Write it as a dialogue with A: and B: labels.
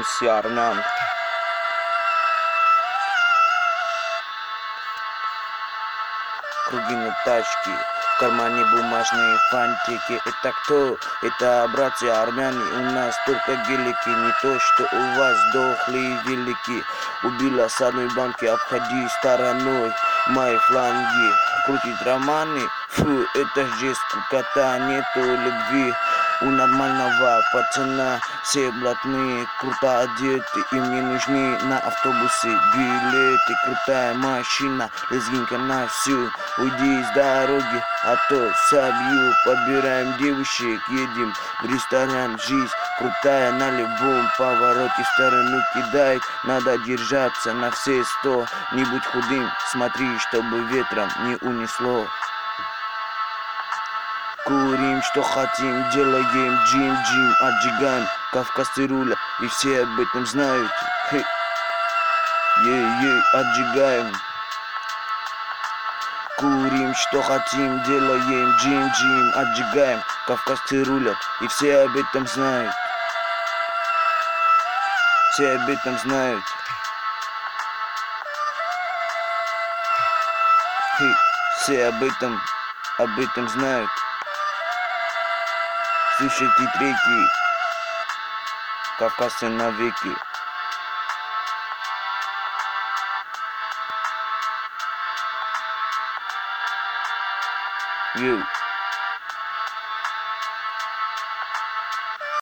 A: все армян. Круги на тачке, в кармане бумажные фантики. Это кто? Это братья армяне. У нас только гелики, не то, что у вас дохлые велики. Убила с одной банки, обходи стороной мои фланги. Крутит романы, фу, это же скукота, нету любви. У нормального пацана все блатные, круто одеты, им не нужны на автобусы билеты. Крутая машина, лезгинка на всю, уйди с дороги, а то собью. Подбираем девушек, едем в ресторан, жизнь крутая на любом повороте, в сторону кидает, надо держаться на все 100. Не будь худым, смотри, чтобы ветром не унесло. Курим, что хотим, делаем джим-джим, отжигаем кавказцы руля, и все об этом знают. Ей-ей, отжигаем. Курим, что хотим, делаем джим-джим, отжигаем кавказцы рулят, и все об этом знают. Все об этом знают. Все об этом знают. Слушайте треки, кавказцы навеки. You.